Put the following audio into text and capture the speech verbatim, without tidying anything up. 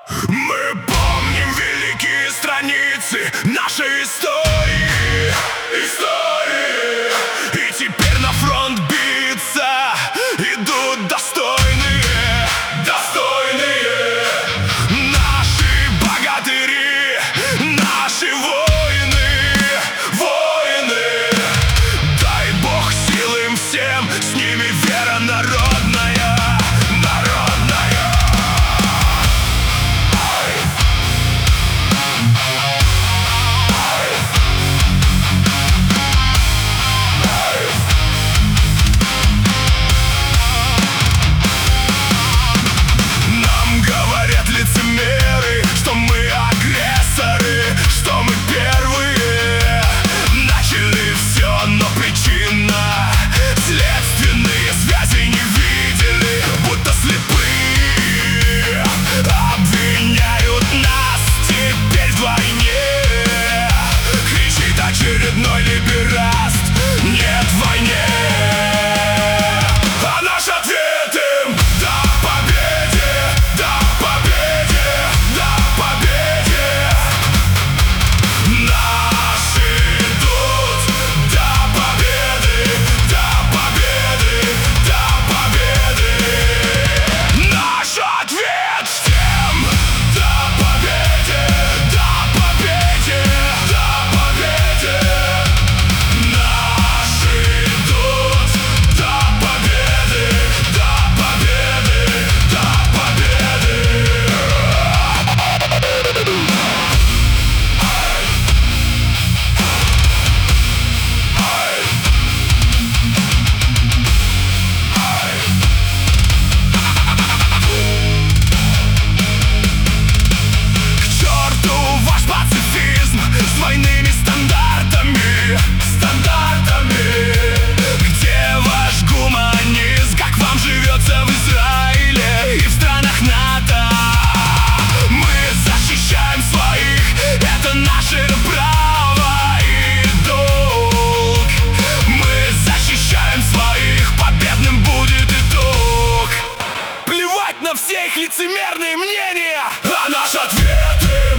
Мы помним великие страницы нашей истории, истории. И теперь на фронт биться идут достойные, достойные. Наши богатыри, наши воины, воины. Дай Бог сил им всем, с ними вера народная, народная. Нам говорят лицемеры, что мы агрессоры, что мы первые начали все, но причина следственные связи не видели, будто слепые. Обвиняют нас теперь вдвойне, кричит очередной либераст: нет войне. А наш ответ им: да победе, да победе, да победе. Наши идут до победы, до победы, до победы. Наш ответ всем: да победе, да победе, да победе. Наши идут до победы, до победы, до победы. К черту ваш пацифизм с двойными стандартами, стандартами. Где ваш гуманизм, как вам живется в Израиле и в странах НАТО? Мы защищаем своих, это наше право и долг. Мы защищаем своих, победным будет итог. Плевать на все их лицемерные мнения, а наш ответ им: